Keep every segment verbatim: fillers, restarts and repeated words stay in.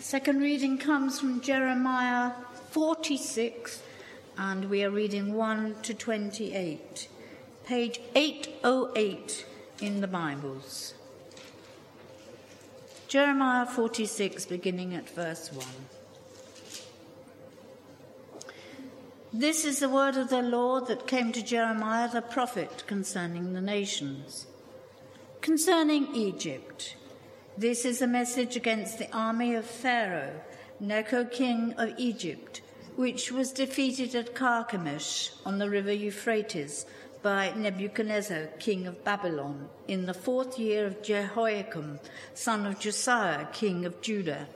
Second reading comes from Jeremiah forty-six, and we are reading one to twenty-eight, page eight oh eight in the Bibles. Jeremiah forty-six, beginning at verse one. This is the word of the Lord that came to Jeremiah the prophet concerning the nations. Concerning Egypt, this is a message against the army of Pharaoh, Necho king of Egypt, which was defeated at Carchemish on the river Euphrates by Nebuchadnezzar, king of Babylon, in the fourth year of Jehoiakim, son of Josiah, king of Judah.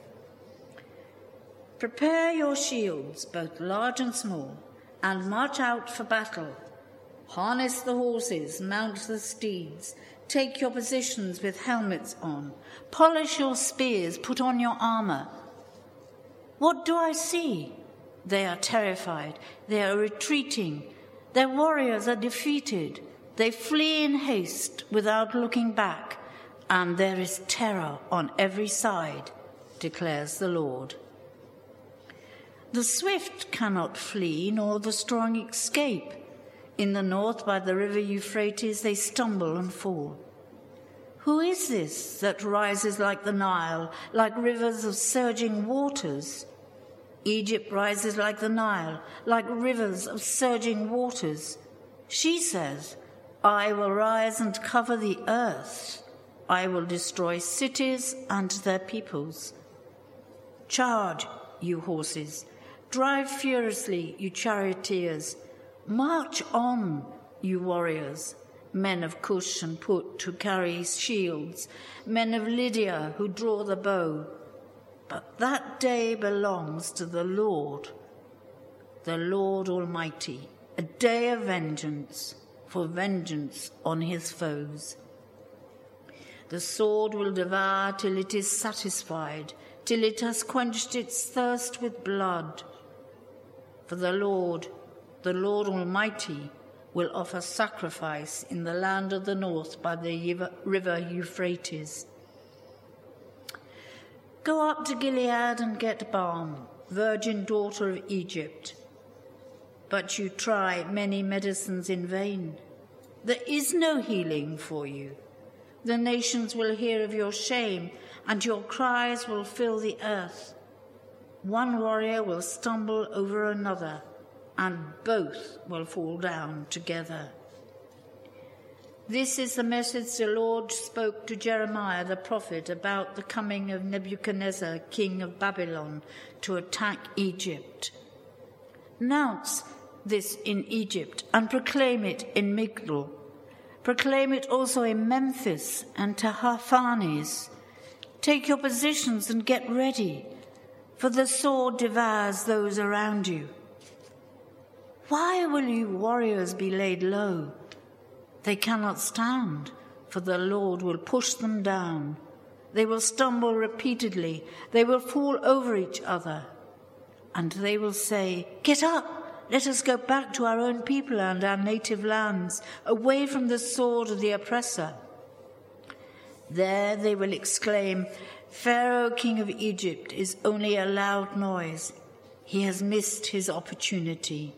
Prepare your shields, both large and small, and march out for battle. Harness the horses, mount the steeds, take your positions with helmets on, polish your spears, put on your armor. What do I see? They are terrified, they are retreating, their warriors are defeated, they flee in haste without looking back, and there is terror on every side, declares the Lord. The swift cannot flee, nor the strong escape. In the north, by the river Euphrates, they stumble and fall. Who is this that rises like the Nile, like rivers of surging waters? Egypt rises like the Nile, like rivers of surging waters. She says, I will rise and cover the earth. I will destroy cities and their peoples. Charge, you horses. Drive furiously, you charioteers. March on, you warriors, men of Cush and Put who carry shields, men of Lydia who draw the bow. But that day belongs to the Lord, the Lord Almighty, a day of vengeance, for vengeance on his foes. The sword will devour till it is satisfied, till it has quenched its thirst with blood. For the Lord, the Lord Almighty, will offer sacrifice in the land of the north by the river Euphrates. Go up to Gilead and get balm, virgin daughter of Egypt. But you try many medicines in vain. There is no healing for you. The nations will hear of your shame, and your cries will fill the earth. One warrior will stumble over another, and both will fall down together. This is the message the Lord spoke to Jeremiah the prophet about the coming of Nebuchadnezzar, king of Babylon, to attack Egypt. Announce this in Egypt and proclaim it in Migdol. Proclaim it also in Memphis and Tahaphanes. Take your positions and get ready, for the sword devours those around you. Why will you warriors be laid low? They cannot stand, for the Lord will push them down. They will stumble repeatedly. They will fall over each other. And they will say, Get up, let us go back to our own people and our native lands, away from the sword of the oppressor. There they will exclaim, Pharaoh, king of Egypt, is only a loud noise. He has missed his opportunity.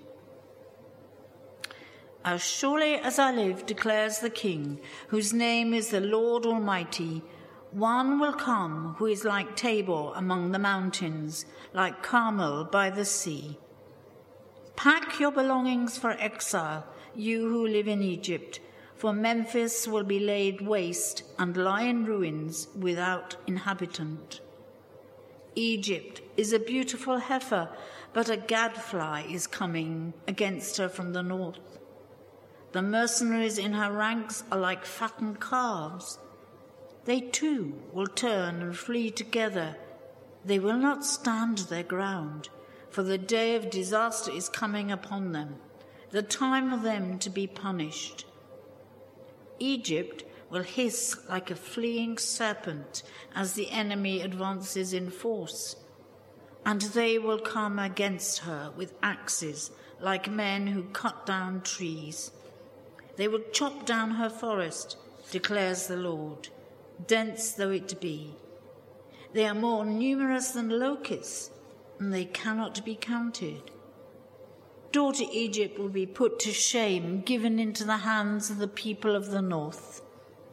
As surely as I live, declares the King, whose name is the Lord Almighty, one will come who is like Tabor among the mountains, like Carmel by the sea. Pack your belongings for exile, you who live in Egypt, for Memphis will be laid waste and lie in ruins without inhabitant. Egypt is a beautiful heifer, but a gadfly is coming against her from the north. The mercenaries in her ranks are like fattened calves. They too will turn and flee together. They will not stand their ground, for the day of disaster is coming upon them, the time for them to be punished. Egypt will hiss like a fleeing serpent as the enemy advances in force, and they will come against her with axes like men who cut down trees. They will chop down her forest, declares the Lord, dense though it be. They are more numerous than locusts, and they cannot be counted. Daughter Egypt will be put to shame, given into the hands of the people of the north.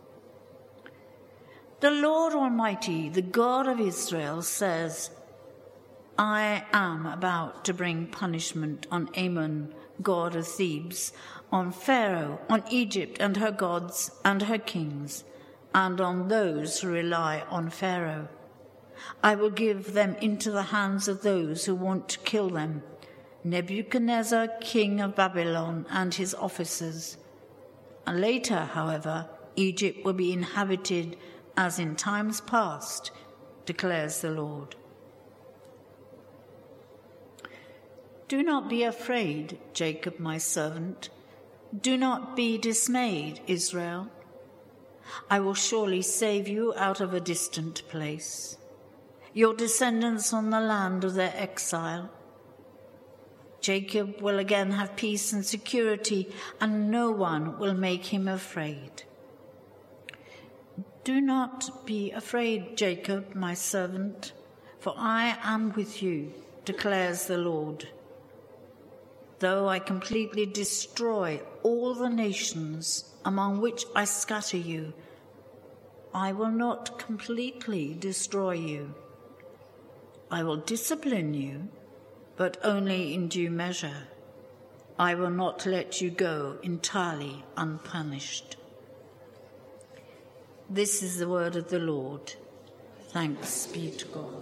The Lord Almighty, the God of Israel, says, I am about to bring punishment on Ammon, god of Thebes, on Pharaoh, on Egypt and her gods and her kings, and on those who rely on Pharaoh. I will give them into the hands of those who want to kill them, Nebuchadnezzar, king of Babylon, and his officers. And later, however, Egypt will be inhabited as in times past, declares the Lord. Do not be afraid, Jacob, my servant. Do not be dismayed, Israel. I will surely save you out of a distant place, your descendants on the land of their exile. Jacob will again have peace and security, and no one will make him afraid. Do not be afraid, Jacob, my servant, for I am with you, declares the Lord. Though I completely destroy all the nations among which I scatter you, I will not completely destroy you. I will discipline you, but only in due measure. I will not let you go entirely unpunished. This is the word of the Lord. Thanks be to God.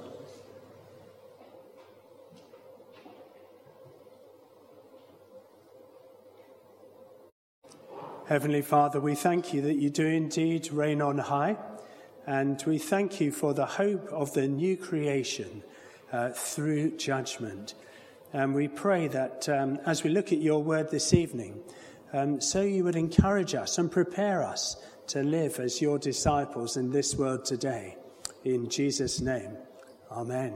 Heavenly Father, we thank you that you do indeed reign on high, and we thank you for the hope of the new creation uh, through judgment. And we pray that um, as we look at your word this evening, um, so you would encourage us and prepare us to live as your disciples in this world today. In Jesus' name, amen.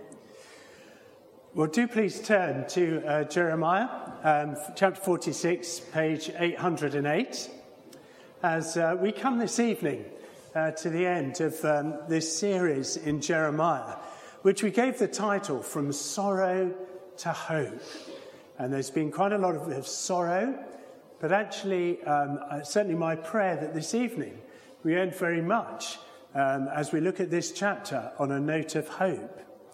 Well, do please turn to uh, Jeremiah, um, chapter forty-six, page eight hundred eight, as uh, we come this evening uh, to the end of um, this series in Jeremiah, which we gave the title From Sorrow to Hope. And there's been quite a lot of, of sorrow, but actually, um, uh, certainly my prayer that this evening we end very much um, as we look at this chapter on a note of hope.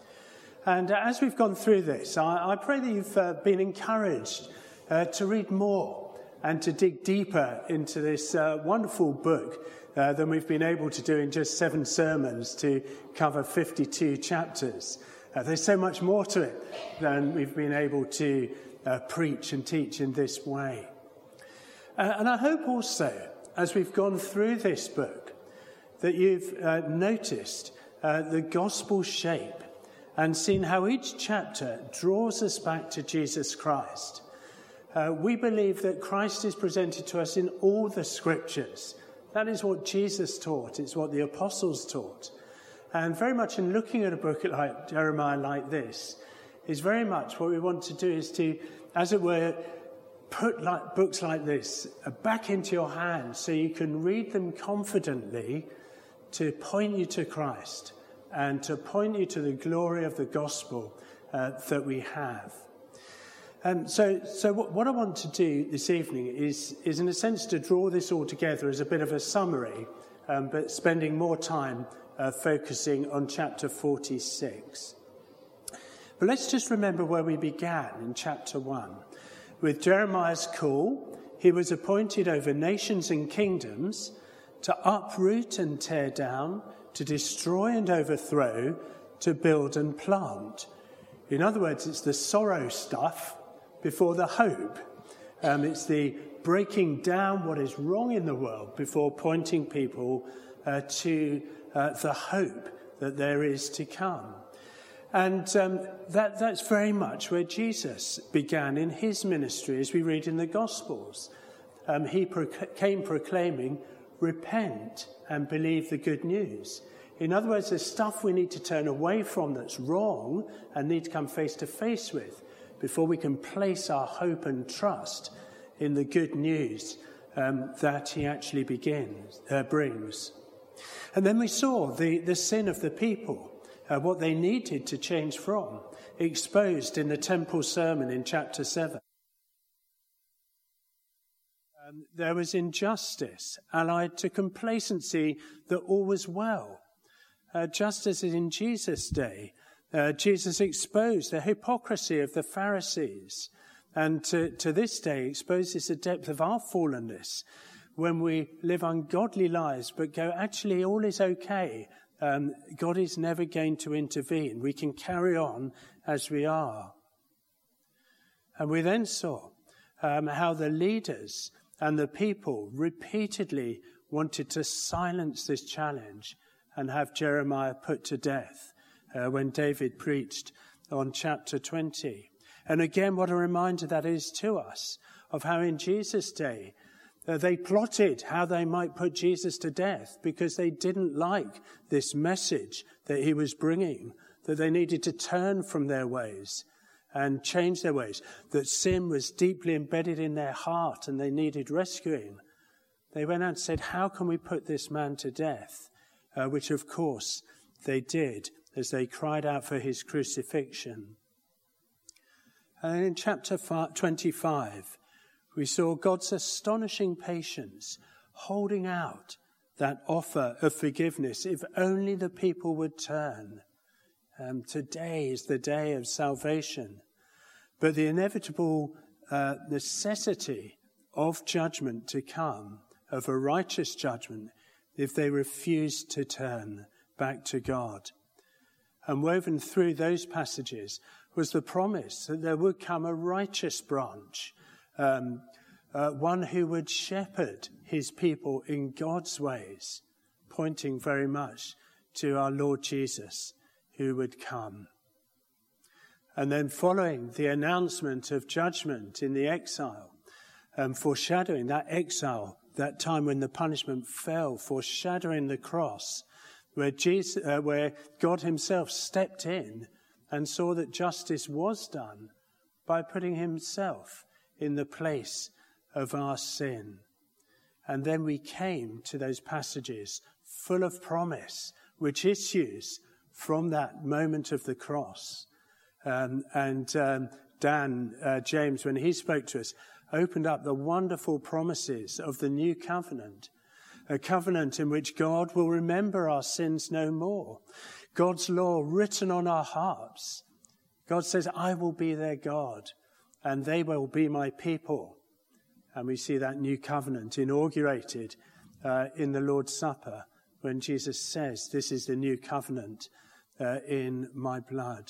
And uh, as we've gone through this, I, I pray that you've uh, been encouraged uh, to read more and to dig deeper into this uh, wonderful book uh, than we've been able to do in just seven sermons to cover fifty-two chapters. Uh, there's so much more to it than we've been able to uh, preach and teach in this way. Uh, and I hope also, as we've gone through this book, that you've uh, noticed uh, the gospel shape and seen how each chapter draws us back to Jesus Christ. Uh, we believe that Christ is presented to us in all the scriptures. That is what Jesus taught. It's what the apostles taught. And very much in looking at a book like Jeremiah like this, is very much what we want to do is to, as it were, put like books like this back into your hands so you can read them confidently to point you to Christ and to point you to the glory of the gospel uh, that we have. Um, so so what, what I want to do this evening is, is, in a sense, to draw this all together as a bit of a summary, um, but spending more time uh, focusing on chapter forty-six. But let's just remember where we began in chapter one. With Jeremiah's call, he was appointed over nations and kingdoms to uproot and tear down, to destroy and overthrow, to build and plant. In other words, it's the sorrow stuff before the hope. Um, it's the breaking down what is wrong in the world before pointing people uh, to uh, the hope that there is to come. And um, that, that's very much where Jesus began in his ministry, as we read in the Gospels. Um, he pro- came proclaiming, repent and believe the good news. In other words, there's stuff we need to turn away from that's wrong and need to come face to face with before we can place our hope and trust in the good news um, that he actually begins, uh, brings. And then we saw the, the sin of the people uh, what they needed to change from, exposed in the temple sermon in chapter seven. Um, there was injustice allied to complacency that all was well. Uh, just as in Jesus' day, uh, Jesus exposed the hypocrisy of the Pharisees, and to, to this day exposes the depth of our fallenness when we live ungodly lives but go, actually, all is okay. Um, God is never going to intervene. We can carry on as we are. And we then saw um, how the leaders and the people repeatedly wanted to silence this challenge and have Jeremiah put to death uh, when David preached on chapter twenty. And again, what a reminder that is to us of how in Jesus' day uh, they plotted how they might put Jesus to death because they didn't like this message that he was bringing, that they needed to turn from their ways and change their ways, that sin was deeply embedded in their heart and they needed rescuing. They went out and said, how can we put this man to death? Uh, which, of course, they did as they cried out for his crucifixion. And in chapter twenty-five, we saw God's astonishing patience holding out that offer of forgiveness if only the people would turn. Um, today is the day of salvation. But the inevitable uh, necessity of judgment to come, of a righteous judgment, if they refuse to turn back to God. And woven through those passages was the promise that there would come a righteous branch, um, uh, one who would shepherd his people in God's ways, pointing very much to our Lord Jesus, who would come. And then following the announcement of judgment in the exile, um, foreshadowing that exile, that time when the punishment fell, foreshadowing the cross, where Jesus, uh, where God himself stepped in and saw that justice was done by putting himself in the place of our sin. And then we came to those passages full of promise, which issues from that moment of the cross. Um, and um, Dan, uh, James, when he spoke to us, opened up the wonderful promises of the new covenant, a covenant in which God will remember our sins no more. God's law written on our hearts. God says, I will be their God, and they will be my people. And we see that new covenant inaugurated uh, in the Lord's Supper when Jesus says, this is the new covenant uh, in my blood.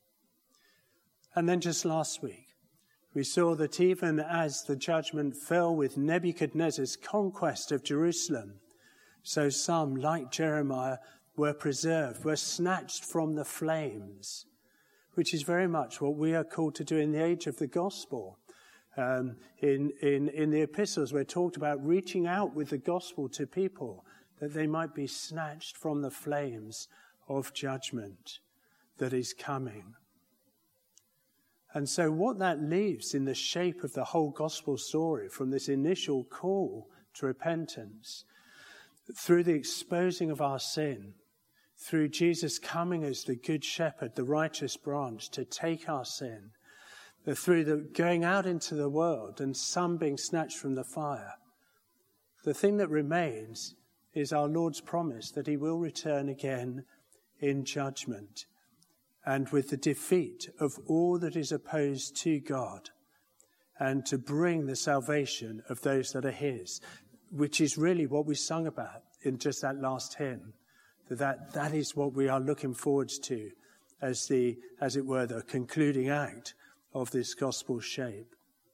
And then just last week, we saw that even as the judgment fell with Nebuchadnezzar's conquest of Jerusalem, so some, like Jeremiah, were preserved, were snatched from the flames, which is very much what we are called to do in the age of the gospel. Um, in, in, in the epistles, we're talked about reaching out with the gospel to people that they might be snatched from the flames of judgment that is coming. And so what that leaves in the shape of the whole gospel story, from this initial call to repentance, through the exposing of our sin, through Jesus coming as the good shepherd, the righteous branch, to take our sin, through the going out into the world and some being snatched from the fire, the thing that remains is our Lord's promise that he will return again in judgment, and with the defeat of all that is opposed to God, and to bring the salvation of those that are his, which is really what we sung about in just that last hymn. That that is what we are looking forward to as the, as it were, the concluding act of this gospel shape.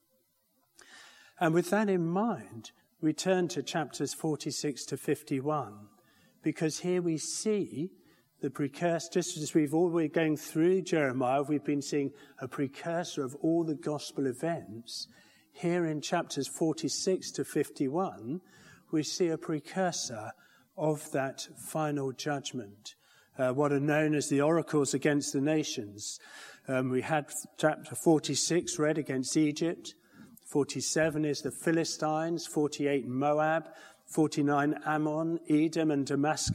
And with that in mind, we turn to chapters forty-six to fifty-one, because here we see the precursor, just as we've all been going through Jeremiah, we've been seeing a precursor of all the gospel events. Here in chapters forty-six to fifty-one, we see a precursor of that final judgment, uh, what are known as the oracles against the nations. Um, we had chapter forty-six read against Egypt, forty-seven is the Philistines, forty-eight Moab, forty-nine Ammon, Edom and Damascus,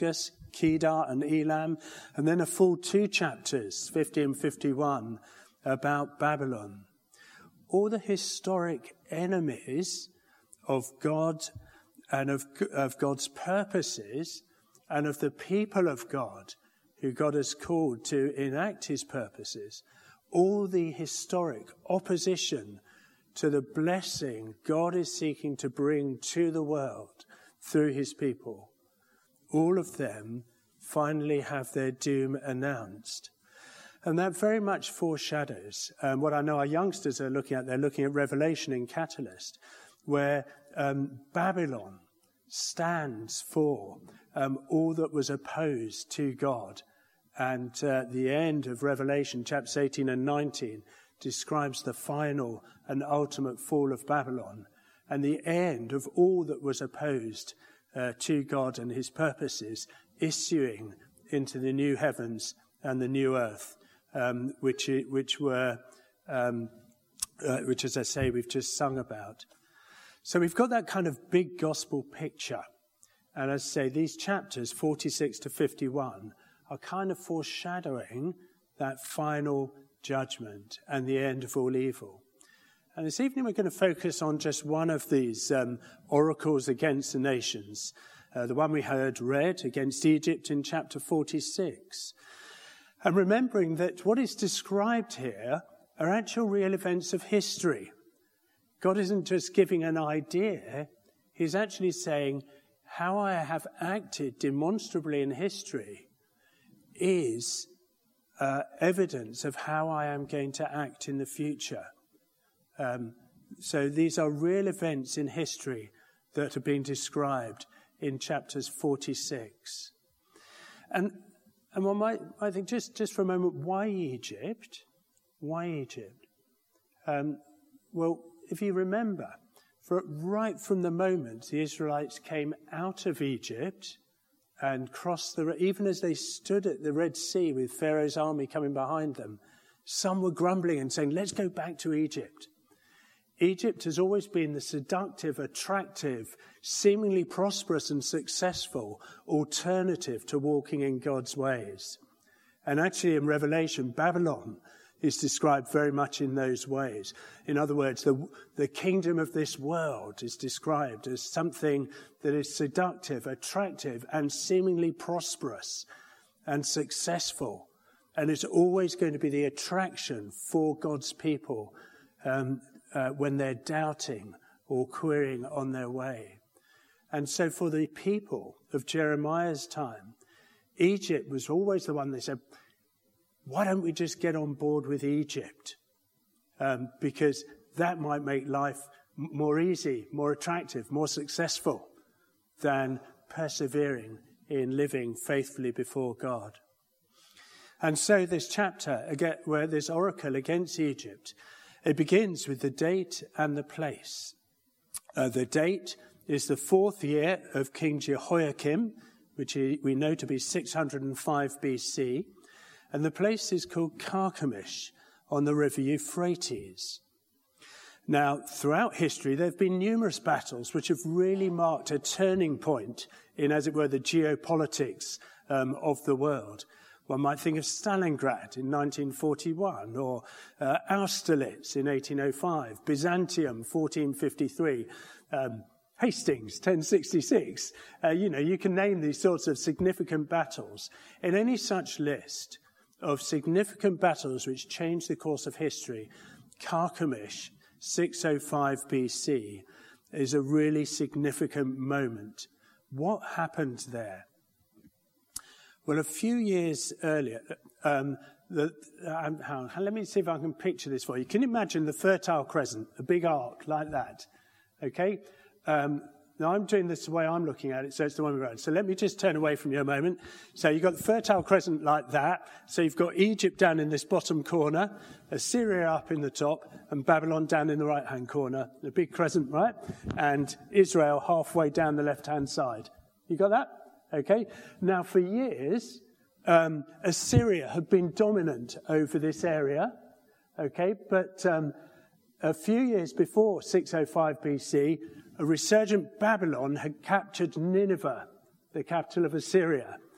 Kedar and Elam, and then a full two chapters, fifty and fifty-one, about Babylon. All the historic enemies of God and of, of God's purposes and of the people of God who God has called to enact his purposes, all the historic opposition to the blessing God is seeking to bring to the world through his people, all of them finally have their doom announced. And that very much foreshadows um, what I know our youngsters are looking at. They're looking at Revelation in Catalyst, where um, Babylon stands for um, all that was opposed to God. And uh, the end of Revelation, chapters eighteen and nineteen, describes the final and ultimate fall of Babylon and the end of all that was opposed uh, to God and his purposes, issuing into the new heavens and the new earth, um, which which were, um, uh, which, as I say, we've just sung about. So we've got that kind of big gospel picture. And as I say, these chapters, forty-six to fifty-one, are kind of foreshadowing that final judgment and the end of all evil. And this evening we're going to focus on just one of these um, oracles against the nations, uh, the one we heard read against Egypt in chapter forty-six. And remembering that what is described here are actual real events of history. God isn't just giving an idea, he's actually saying, how I have acted demonstrably in history is uh, evidence of how I am going to act in the future. Um, so these are real events in history that are being described in chapters forty-six. And and one might, I think, just, just for a moment, why Egypt? Why Egypt? Um, well, if you remember, for right from the moment the Israelites came out of Egypt and crossed the, even as they stood at the Red Sea with Pharaoh's army coming behind them, some were grumbling and saying, let's go back to Egypt. Egypt has always been the seductive, attractive, seemingly prosperous and successful alternative to walking in God's ways. And actually in Revelation, Babylon is described very much in those ways. In other words, the, the kingdom of this world is described as something that is seductive, attractive, and seemingly prosperous and successful. And it's always going to be the attraction for God's people um, uh, when they're doubting or querying on their way. And so for the people of Jeremiah's time, Egypt was always the one they said, why don't we just get on board with Egypt? Um, because that might make life more easy, more attractive, more successful than persevering in living faithfully before God. And so this chapter, again, where this oracle against Egypt, it begins with the date and the place. Uh, the date is the fourth year of King Jehoiakim, which we know to be six hundred five B C, and the place is called Carchemish on the river Euphrates. Now, throughout history, there have been numerous battles which have really marked a turning point in, as it were, the geopolitics um, of the world. One might think of Stalingrad in nineteen forty-one, or uh, Austerlitz in eighteen oh five, Byzantium fourteen fifty-three, um, Hastings ten sixty-six. Uh, you know, you can name these sorts of significant battles. In any such list of significant battles which changed the course of history, Carchemish, six oh five B C, is a really significant moment. What happened there? Well, a few years earlier, um, the, um, how, let me see if I can picture this for you. Can you imagine the Fertile Crescent, a big arc like that? Okay? Um, now, I'm doing this the way I'm looking at it, so it's the one we're on. So let me just turn away from you a moment. So you've got the Fertile Crescent like that. So you've got Egypt down in this bottom corner, Assyria up in the top, and Babylon down in the right-hand corner. The big crescent, right? And Israel halfway down the left-hand side. You got that? Okay. Now, for years, um, Assyria had been dominant over this area. Okay. But um, a few years before six oh five B C, a resurgent Babylon had captured Nineveh, the capital of Assyria.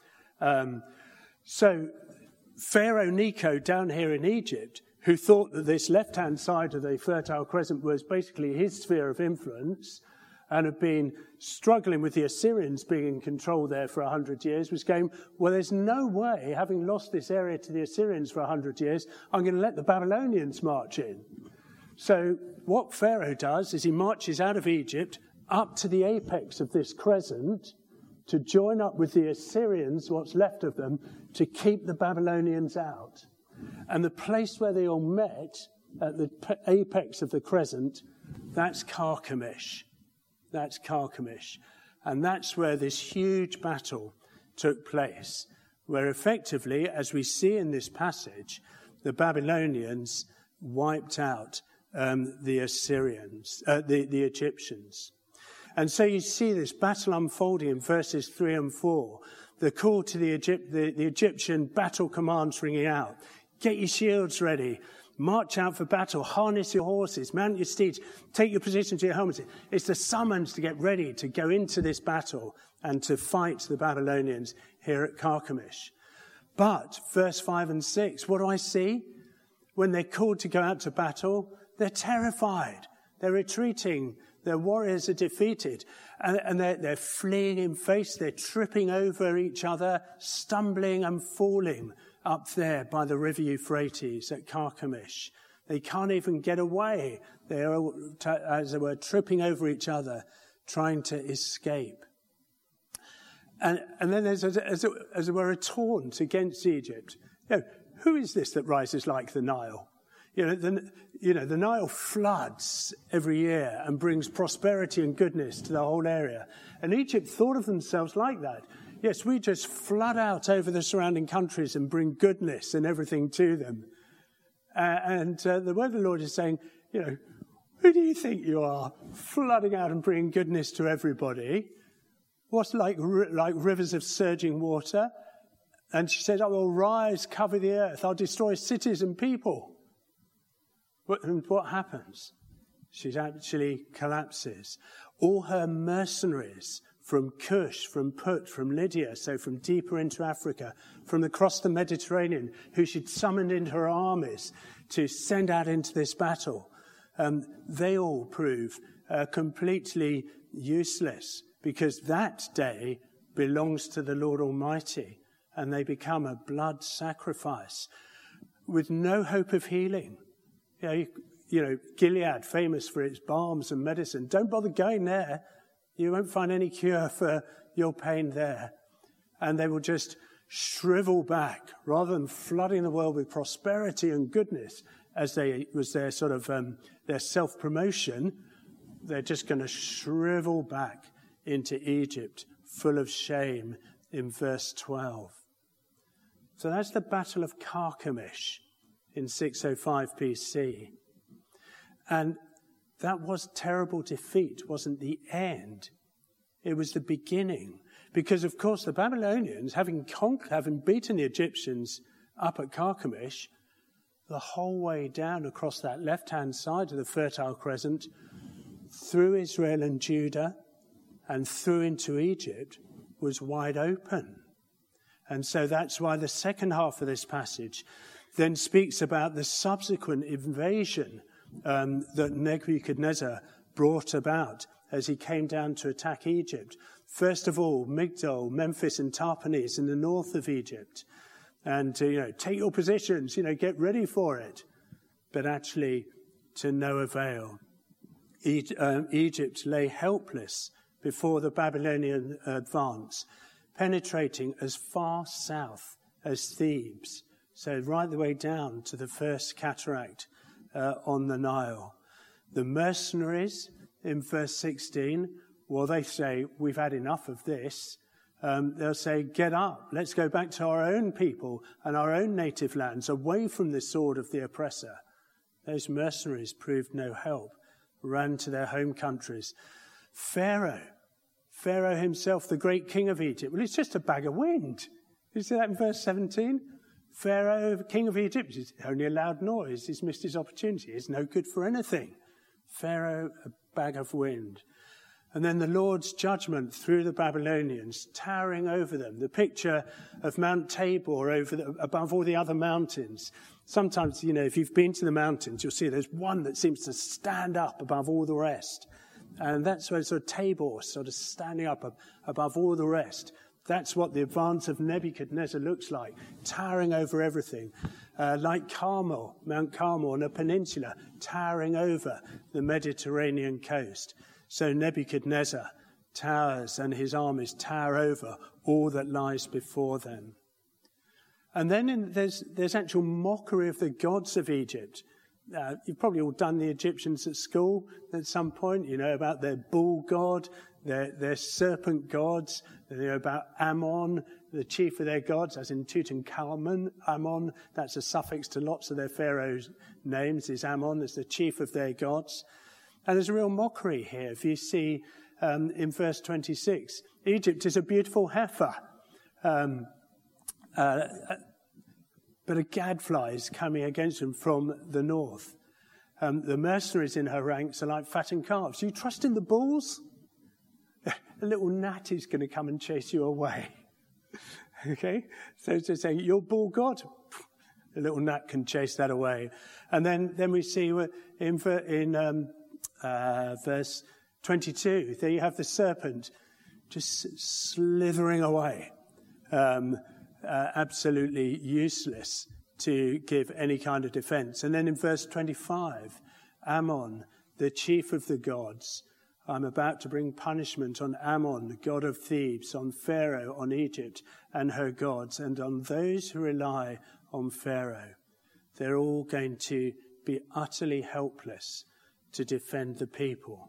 Um, so Pharaoh Necho down here in Egypt, who thought that this left-hand side of the Fertile Crescent was basically his sphere of influence and had been struggling with the Assyrians being in control there for one hundred years, was going, well, there's no way, having lost this area to the Assyrians for one hundred years, I'm going to let the Babylonians march in. So what Pharaoh does is he marches out of Egypt up to the apex of this crescent to join up with the Assyrians, what's left of them, to keep the Babylonians out. And the place where they all met, at the apex of the crescent, that's Carchemish. That's Carchemish. And that's where this huge battle took place, where effectively, as we see in this passage, the Babylonians wiped out um, the Assyrians, uh, the, the Egyptians. And so you see this battle unfolding in verses three and four. The call to the, Egypt, the, the Egyptian battle commands ringing out. Get your shields ready. March out for battle. Harness your horses. Mount your steeds. Take your position to your helmets. It's the summons to get ready to go into this battle and to fight the Babylonians here at Carchemish. But verse five and six, what do I see? When they're called to go out to battle, they're terrified. They're retreating. Their warriors are defeated. And, and they're, they're fleeing in face. They're tripping over each other, stumbling and falling up there by the river Euphrates at Carchemish. They can't even get away. They are, as it were, tripping over each other, trying to escape. And, and then there's, as, as, it, as it were, a taunt against Egypt. You know, who is this that rises like the Nile? You know, the, you know, the Nile floods every year and brings prosperity and goodness to the whole area. And Egypt thought of themselves like that. Yes, we just flood out over the surrounding countries and bring goodness and everything to them. Uh, and uh, the word of the Lord is saying, you know, who do you think you are, flooding out and bringing goodness to everybody? What's like like rivers of surging water? And she says, I will rise, cover the earth. I'll destroy cities and people. And what happens? She actually collapses. All her mercenaries from Cush, from Put, from Lydia, so from deeper into Africa, from across the Mediterranean, who she'd summoned into her armies to send out into this battle, um, they all prove uh, completely useless, because that day belongs to the Lord Almighty, and they become a blood sacrifice with no hope of healing. You know, you, you know, Gilead, famous for its balms and medicine. Don't bother going there. You won't find any cure for your pain there. And they will just shrivel back rather than flooding the world with prosperity and goodness as they was their sort of um, their self-promotion. They're just going to shrivel back into Egypt full of shame in verse twelve. So that's the Battle of Carchemish in six oh five B C. And that was terrible defeat, wasn't the end. It was the beginning. Because, of course, the Babylonians, having conquered, having beaten the Egyptians up at Carchemish, the whole way down across that left-hand side of the Fertile Crescent, through Israel and Judah, and through into Egypt, was wide open. And so that's why the second half of this passage then speaks about the subsequent invasion Um, that Nebuchadnezzar brought about as he came down to attack Egypt. First of all, Migdol, Memphis and Tahpanhes in the north of Egypt. And, uh, you know, take your positions, you know, get ready for it. But actually, to no avail. E- um, Egypt lay helpless before the Babylonian advance, penetrating as far south as Thebes. So right the way down to the first cataract Uh, on the Nile. The mercenaries in verse sixteen, well, they say, we've had enough of this. Um, they'll say, get up, let's go back to our own people and our own native lands, away from the sword of the oppressor. Those mercenaries proved no help, ran to their home countries. Pharaoh, Pharaoh himself, the great king of Egypt, well, it's just a bag of wind. You see that in verse seventeen? Pharaoh, king of Egypt, is only a loud noise. He's missed his opportunity. He's no good for anything. Pharaoh, a bag of wind. And then the Lord's judgment through the Babylonians, towering over them. The picture of Mount Tabor over the, above all the other mountains. Sometimes, you know, if you've been to the mountains, you'll see there's one that seems to stand up above all the rest. And that's where sort of Tabor, sort of standing up above all the rest. That's what the advance of Nebuchadnezzar looks like, towering over everything. Uh, like Carmel, Mount Carmel on a peninsula, towering over the Mediterranean coast. So Nebuchadnezzar towers and his armies tower over all that lies before them. And then in, there's, there's actual mockery of the gods of Egypt. Uh, you've probably all done the Egyptians at school at some point, you know, about their bull god, their, their serpent gods, you know, about Ammon, the chief of their gods, as in Tutankhamun. Ammon, that's a suffix to lots of their pharaohs' names, is Ammon, as the chief of their gods. And there's a real mockery here. If you see um, in verse twenty-six, Egypt is a beautiful heifer, um, uh, but a gadfly is coming against him from the north. Um, the mercenaries in her ranks are like fattened calves. You trust in the bulls? A little gnat is going to come and chase you away. Okay? So it's saying, your bull god? A little gnat can chase that away. And then, then we see in, in um, uh, verse twenty-two, there you have the serpent just slithering away, um, uh, absolutely useless to give any kind of defense. And then in verse twenty-five, Ammon, the chief of the gods, I'm about to bring punishment on Ammon, the god of Thebes, on Pharaoh, on Egypt and her gods, and on those who rely on Pharaoh. They're all going to be utterly helpless to defend the people.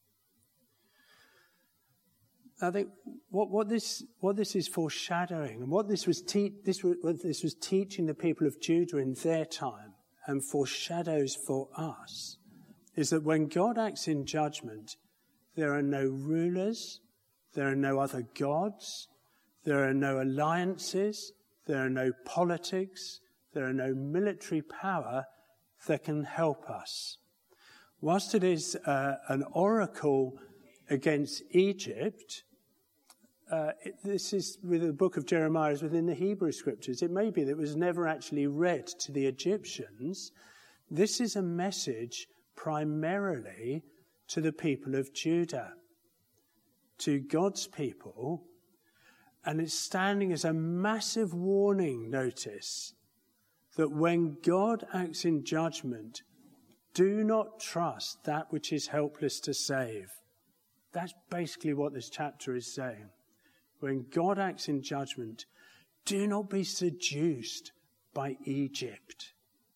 I think what, what this what this is foreshadowing, and what this was te- this was what this was teaching the people of Judah in their time, and foreshadows for us, is that when God acts in judgment, there are no rulers, there are no other gods, there are no alliances, there are no politics, there are no military power that can help us. Whilst it is uh, an oracle against Egypt, uh, it, this is with the book of Jeremiah is within the Hebrew scriptures. It may be that it was never actually read to the Egyptians. This is a message primarily to the people of Judah, to God's people, and it's standing as a massive warning notice that when God acts in judgment, do not trust that which is helpless to save. That's basically what this chapter is saying. When God acts in judgment, do not be seduced by Egypt.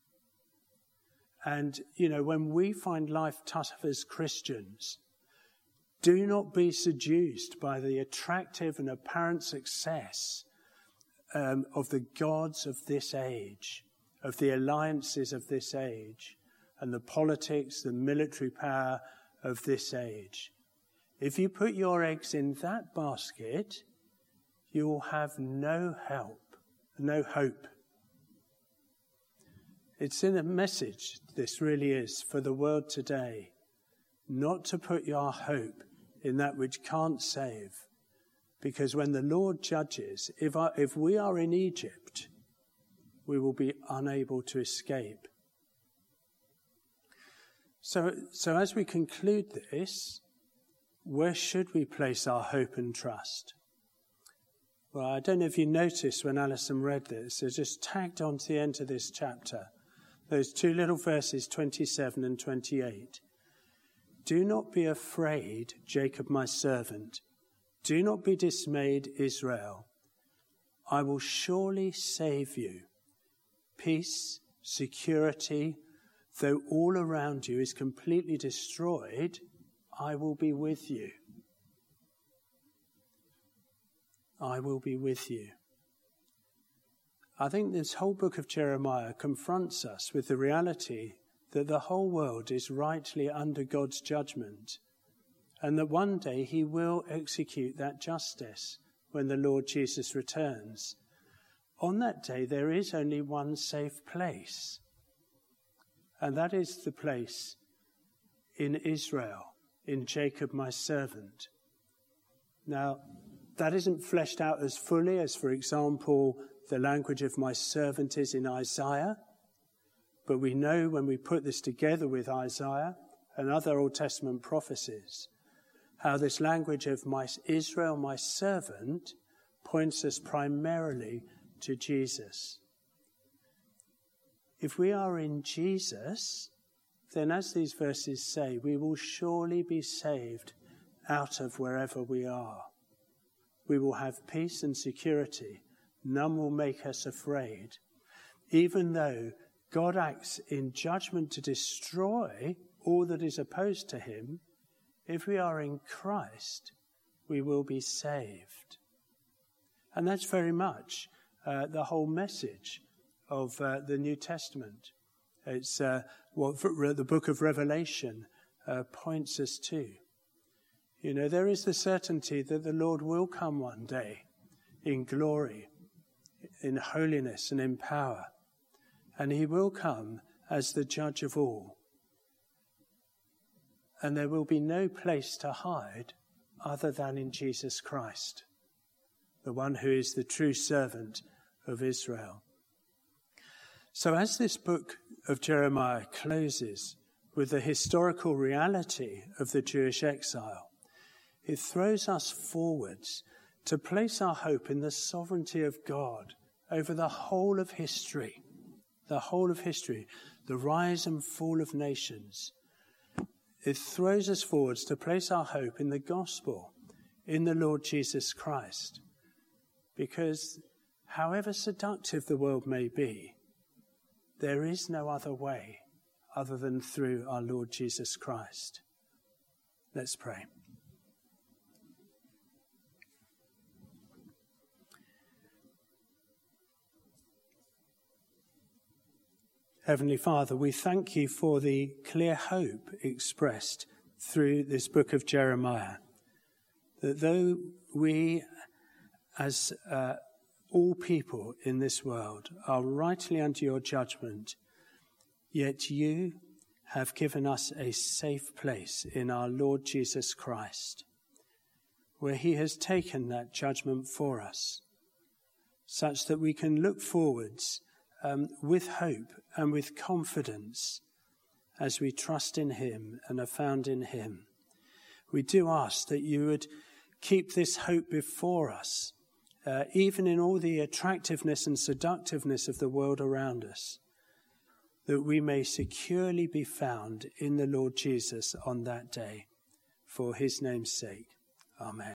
And, you know, when we find life tough as Christians, do not be seduced by the attractive and apparent success um, of the gods of this age, of the alliances of this age, and the politics, the military power of this age. If you put your eggs in that basket, you will have no help, no hope. It's in a message, this really is, for the world today, not to put your hope in that which can't save. Because when the Lord judges, if, I, if we are in Egypt, we will be unable to escape. So, so as we conclude this, where should we place our hope and trust? Well, I don't know if you noticed when Alison read this, there's just tagged on to the end of this chapter, those two little verses, twenty-seven and twenty-eight. Do not be afraid, Jacob my servant. Do not be dismayed, Israel. I will surely save you. Peace, security, though all around you is completely destroyed, I will be with you. I will be with you. I think this whole book of Jeremiah confronts us with the reality that the whole world is rightly under God's judgment, and that one day he will execute that justice when the Lord Jesus returns. On that day, there is only one safe place, and that is the place in Israel, in Jacob my servant. Now, that isn't fleshed out as fully as, for example, the language of my servant is in Isaiah. But we know when we put this together with Isaiah and other Old Testament prophecies, how this language of my Israel, my servant, points us primarily to Jesus. If we are in Jesus, then as these verses say, we will surely be saved out of wherever we are. We will have peace and security. None will make us afraid. Even though God acts in judgment to destroy all that is opposed to him, if we are in Christ, we will be saved. And that's very much uh, the whole message of uh, the New Testament. It's uh, what the book of Revelation uh, points us to. You know, there is the certainty that the Lord will come one day in glory, in holiness and in power. And he will come as the judge of all. And there will be no place to hide other than in Jesus Christ, the one who is the true servant of Israel. So as this book of Jeremiah closes with the historical reality of the Jewish exile, it throws us forwards to place our hope in the sovereignty of God over the whole of history, the whole of history, the rise and fall of nations. It throws us forwards to place our hope in the gospel, in the Lord Jesus Christ. Because however seductive the world may be, there is no other way other than through our Lord Jesus Christ. Let's pray. Heavenly Father, we thank you for the clear hope expressed through this book of Jeremiah, that though we as uh, all people in this world are rightly under your judgment, yet you have given us a safe place in our Lord Jesus Christ, where he has taken that judgment for us, such that we can look forwards um, with hope and with confidence as we trust in him and are found in him. We do ask that you would keep this hope before us, Uh, even in all the attractiveness and seductiveness of the world around us, that we may securely be found in the Lord Jesus on that day, for his name's sake. Amen.